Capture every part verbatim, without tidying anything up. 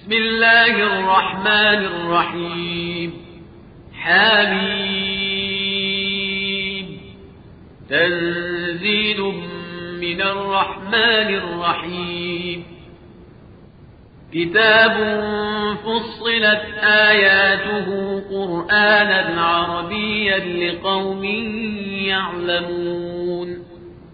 بسم الله الرحمن الرحيم حميم تنزيل من الرحمن الرحيم كتاب فصلت آياته قرآنا عربيا لقوم يعلمون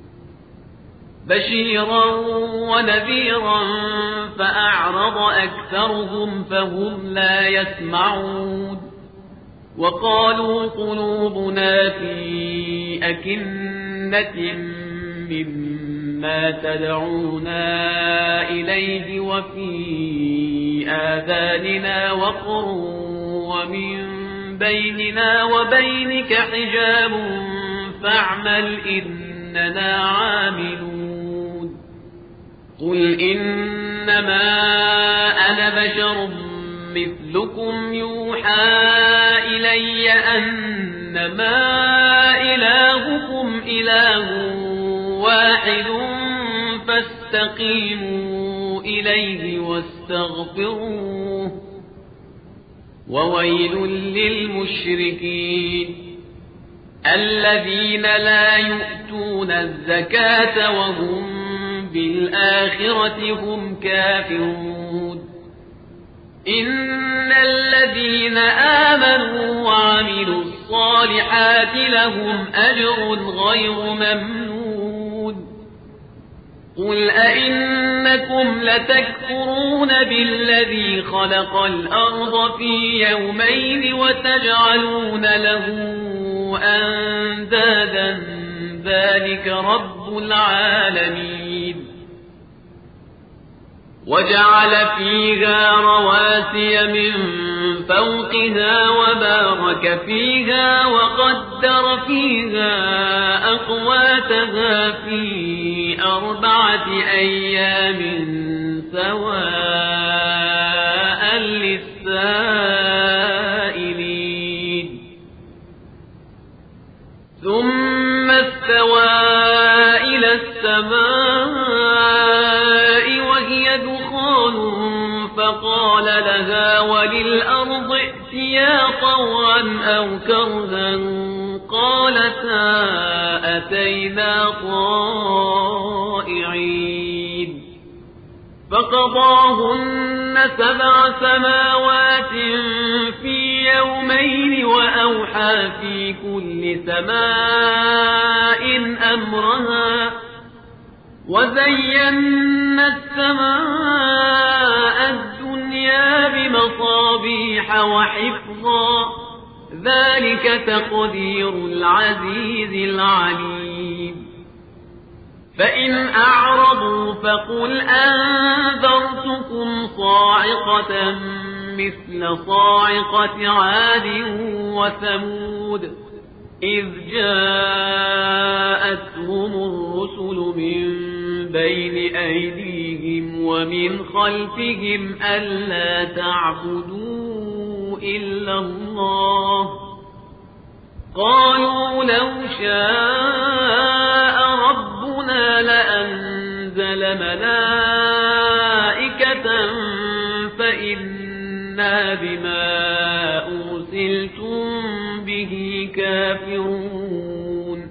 بشيرا ونذيرا فأعرض أكثرهم فهم لا يسمعون وقالوا قلوبنا في أكنة مما تدعونا إليه وفي آذاننا وقر ومن بيننا وبينك حجاب فاعمل إننا عاملون قل إنما أنا بشر مثلكم يوحى إلي أنما إلهكم إله واحد فاستقيموا إليه واستغفروه وويل للمشركين الذين لا يؤتون الزكاة وهم بالآخرة هم كافرون إن الذين آمنوا وعملوا الصالحات لهم أجر غير ممنون قل أئنكم لتكفرون بالذي خلق الأرض في يومين وتجعلون له أندادا ذلك رب العالمين وجعل فيها رواسي من فوقها وبارك فيها وقدر فيها أقواتها في أربعة أيام سواء للسائلين ثم استوى إلى السماء وهي دخان فقال لها وللأرض ائتيا طوعا أو كرها قالتا أتينا طائعين فقضاهن سبع سماوات في يومين وأوحى في كل سماء أمرها وزينا السماء الدنيا بمصابيح وحفظا ذلك تقدير العزيز العليم فإن أعرضوا فقل أنذرتكم صاعقة مثل صاعقة عاد وثمود إذ جاءتهم الرسل من بين أيديهم ومن خلفهم ألا تعبدوا إلا الله قالوا لو شاء ربنا لأنزل ملائكة فإنا بما أرسلتم به كافرون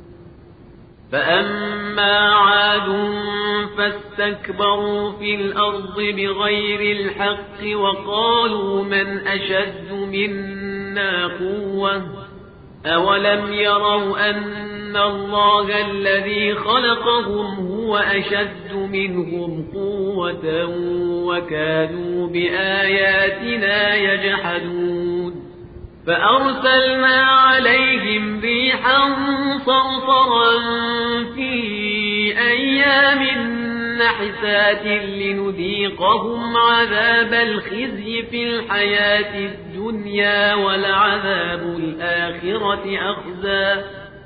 فأما عاد فاستكبروا في الأرض بغير الحق وقالوا من أشد منا قوة أولم يروا أن الله الذي خلقهم هو أشد منهم قوة وكانوا بآياتنا يجحدون فأرسلنا عليهم ريحا صرصرا في أيام نحسات لنذيقهم عذاب الخزي في الحياة الدنيا ولعذاب الآخرة أخزى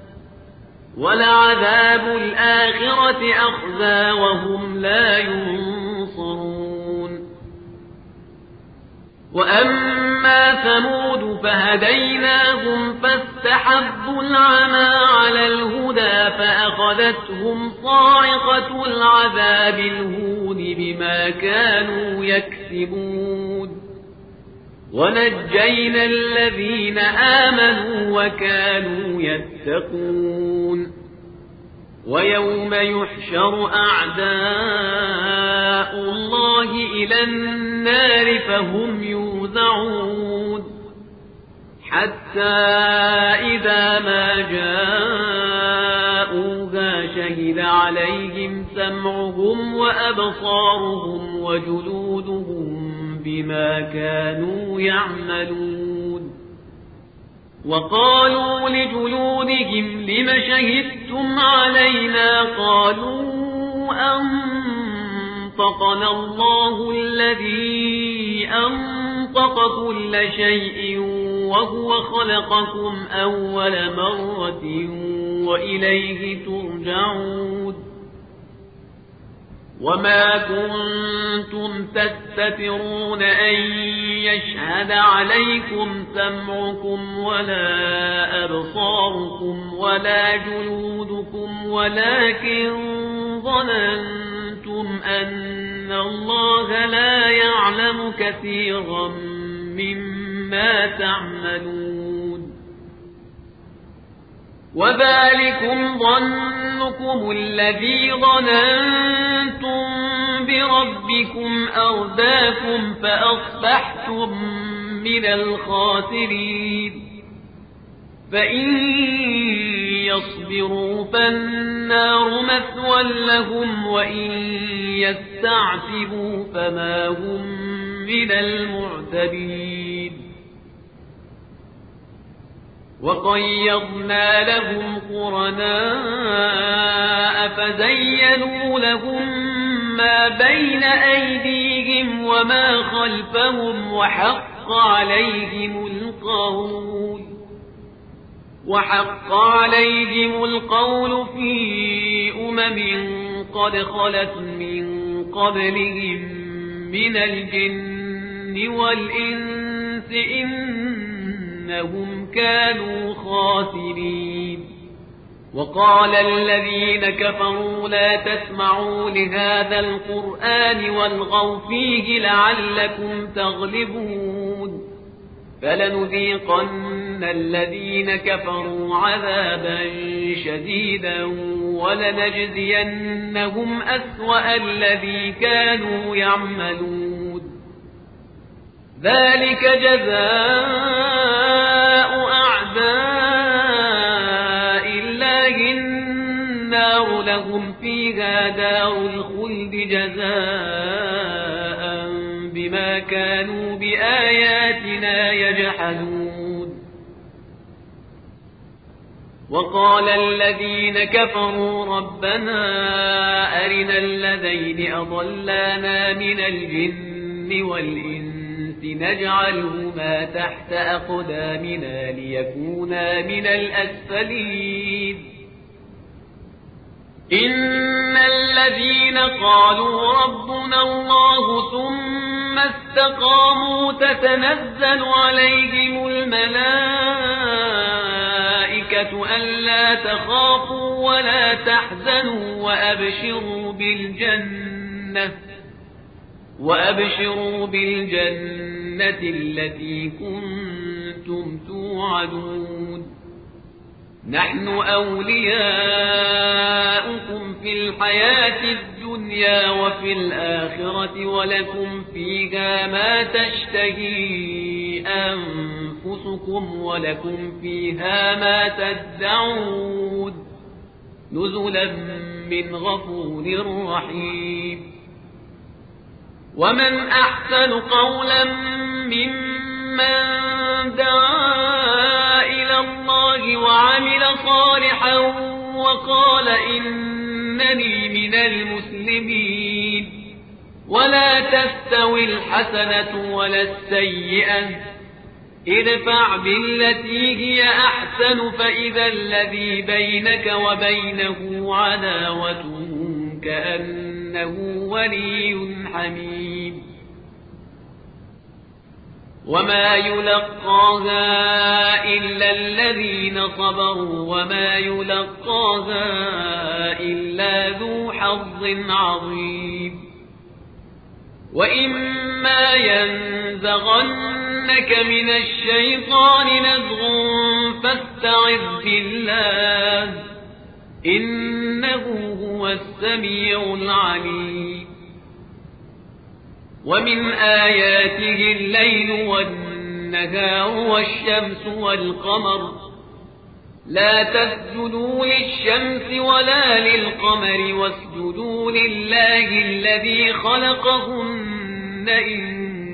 ولعذاب الآخرة أخزى وهم لا ينصرون وأما وأما ثمود فهديناهم فاستحبوا العمى على الهدى فأخذتهم صاعقة العذاب الهون بما كانوا يكسبون ونجينا الذين آمنوا وكانوا يتقون ويوم يحشر أعداء الله إلى النار فهم يوزعون حتى إذا ما جاءوها شهد عليهم سمعهم وأبصارهم وجلودهم بما كانوا يعملون وقالوا لجلودهم لم شهدتم علينا قالوا أنطقنا الله الذي أنطق كل شيء وهو خلقكم أول مرة وإليه ترجعون وما كنتم تستترون أن يشهد عليكم سمعكم ولا أبصاركم ولا جلودكم ولكن ظننتم أن الله لا يعلم كثيرا مما تعملون وذلكم ظنكم الذي ظننتم بربكم أرداكم فأصبحتم من الخاسرين فإن يصبروا فالنار مثوى لهم وإن يستعتبوا فما هم من المعتبين وقيضنا لهم قرناء فزينوا لهم ما بين أيديهم وما خلفهم وحق عليهم القول وحق عليهم القول في أمم قد خلت من قبلهم من الجن والإنس إنهم كانوا خاسرين وقال الذين كفروا لا تسمعوا لهذا القرآن والغوا فيه لعلكم تغلبون فلنذيقن الذين كفروا عذابا شديدا ولنجزينهم أسوأ الذي كانوا يعملون ذلك جزاء أعداء الله النار لهم فيها دار الخلد جزاء بما كانوا بآياتنا يجحدون وقال الذين كفروا ربنا أرنا الذين أضلانا من الجن والإنس نجعلهما تحت أقدامنا ليكونا من الأسفلين إن الذين قالوا ربنا الله ثم استقاموا تتنزل عليهم الملائكة ألا تخافوا ولا تحزنوا وأبشروا بالجنة وأبشروا بالجنة التي كنتم توعدون نحن أولياؤكم في الحياة الدنيا وفي الآخرة ولكم فيها ما تشتهي أنفسكم ولكم فيها ما تدعون نزلا من غفور رحيم ومن أحسن قولا ممن دعا إلى الله وعمل صالحا وقال إنني من المسلمين ولا تستوي الحسنة ولا السيئة ادفع بالتي هي أحسن فإذا الذي بينك وبينه عداوة كأنه ولي حميم وما يلقاها إلا الذين صبروا وما يلقاها إلا ذو حظ عظيم وإما ينزغنك من الشيطان نزغ فاستعذ بالله إنه هو السميع العليم ومن آياته الليل والنهار والشمس والقمر لا تسجدوا للشمس ولا للقمر واسجدوا لله الذي خلقهن إن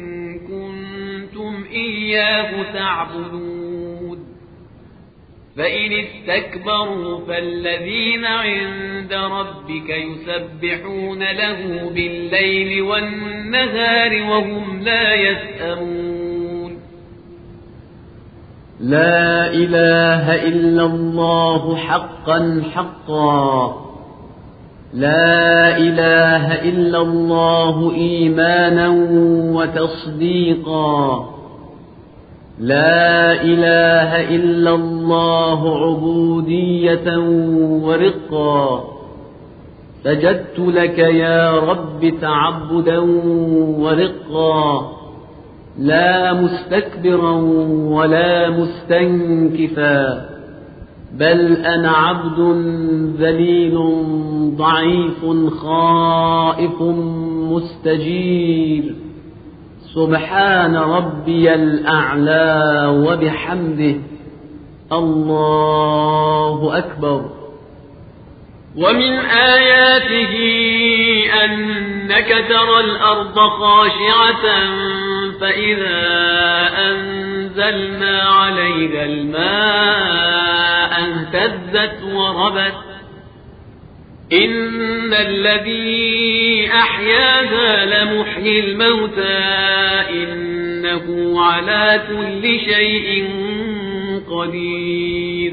كنتم إياه تعبدون فإن استكبروا فالذين عند ربك يسبحون له بالليل والنهار وهم لا يسأمون لا إله إلا الله حقا حقا لا إله إلا الله إيمانا وتصديقا لا إله إلا الله عبودية ورقا سجدت لك يا رب تعبدا ورقا لا مستكبرا ولا مستنكفا بل أنا عبد ذليل ضعيف خائف مستجير سبحان ربي الأعلى وبحمده الله أكبر ومن آياته أنك ترى الأرض خاشعة فإذا أنزلنا عليها الماء اهتزت وربت إن الذي أحياها لمحيي الموتى إنه على كل شيء قدير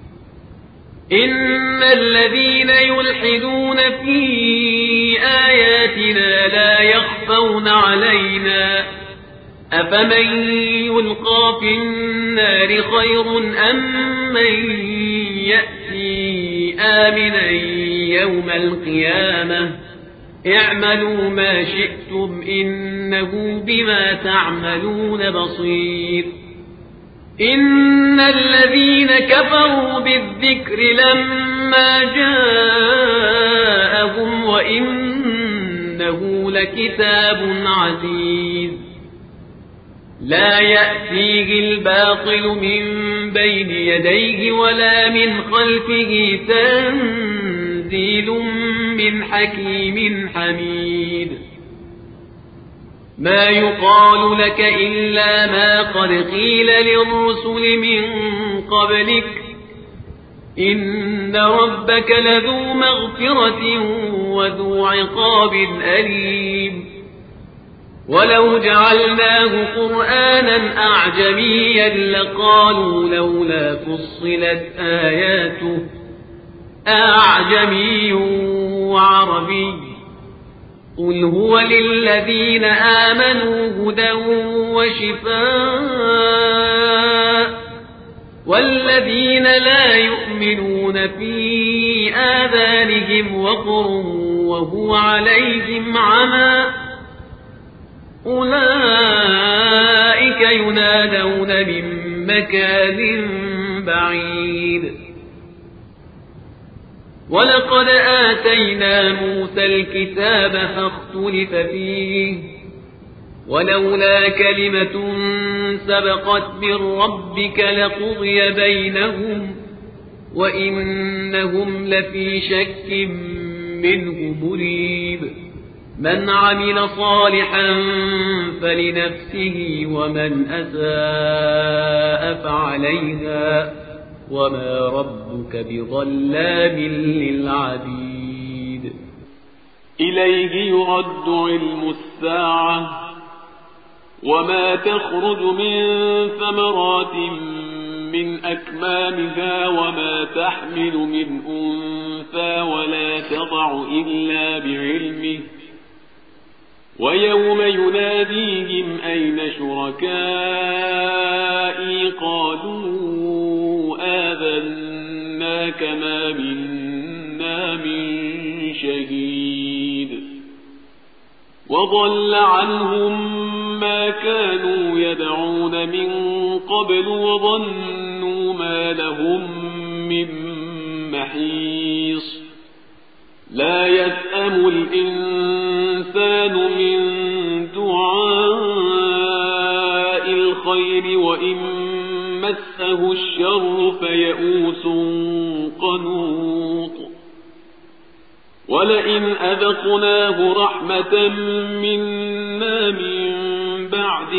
إن الذين يلحدون في آياتنا لا يخفون علينا أفمن يلقى في النار خير أم من يأتي آمنا يوم القيامة اعملوا ما شئتم إنه بما تعملون بصير إن الذين كفروا بالذكر لما جاءهم وإنه لكتاب عزيز لا يأتيه الباطل من بين يديه ولا من خلفه تنزيل من حكيم حميد ما يقال لك إلا ما قد قيل للرسل من قبلك إن ربك لذو مغفرة وذو عقاب أليم ولو جعلناه قرآنا أعجميا لقالوا لولا فصلت آياته أعجمي وعربي قل هو للذين آمنوا هدى وشفاء والذين لا يؤمنون في آذانهم وقر وهو عليهم عمى أولئك ينادون من مكان بعيد ولقد آتينا موسى الكتاب فاختلف فيه ولولا كلمة سبقت من ربك لقضي بينهم وإنهم لفي شك منه مريب من عمل صالحا فلنفسه ومن أساء فعليها وما ربك بظلام للعبيد إليه يرد علم الساعة وما تخرج من ثمرات من أكمامها وما تحمل من أنثى ولا تضع إلا بعلمه ويوم يناديهم أين شركائي قالوا آذناك ما منا من شهيد وضل عنهم ما كانوا يدعون من قبل وظنوا ما لهم من محيص لا يسأم الإنسان من دعاء الخير وإن مسه الشر فيئوس قنوط ولئن أذقناه رحمة منا من بعد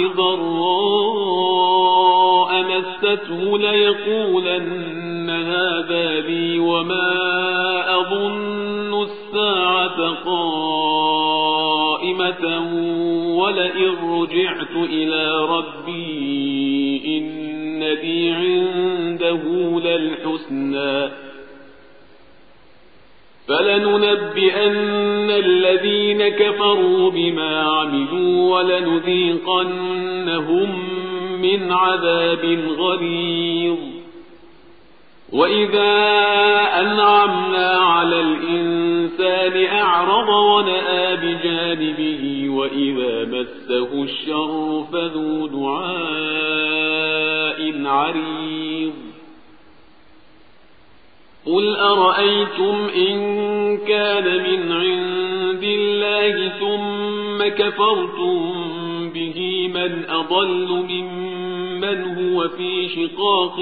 ضراء مسته ليقولن هذا لي وما أظن الساعة قائمة ولئن رجعت إلى ربي إن لي عنده للحسنى فلننبئن الذين كفروا بما عملوا ولنذيقنهم من عذاب غليظ وإذا أنعمنا على الإنسان أعرض ونأى بجانبه وإذا مسه الشر فذو دعاء عريض قل أرأيتم إن كان من عند الله ثم كفرتم به من أضل ممن هو في شقاق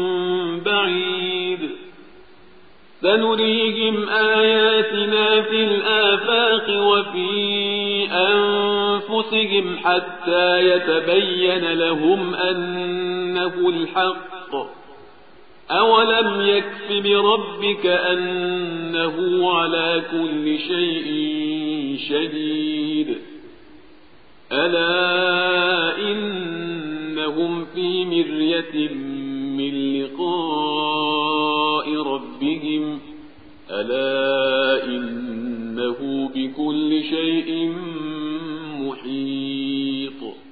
بعيد سنريهم آياتنا في الآفاق وفي أنفسهم حتى يتبين لهم أنه الحق أولم يكف بربك أنه على كل شيء شهيد ألا إنهم في مرية من لقاء ربهم ألا إنه بكل شيء محيط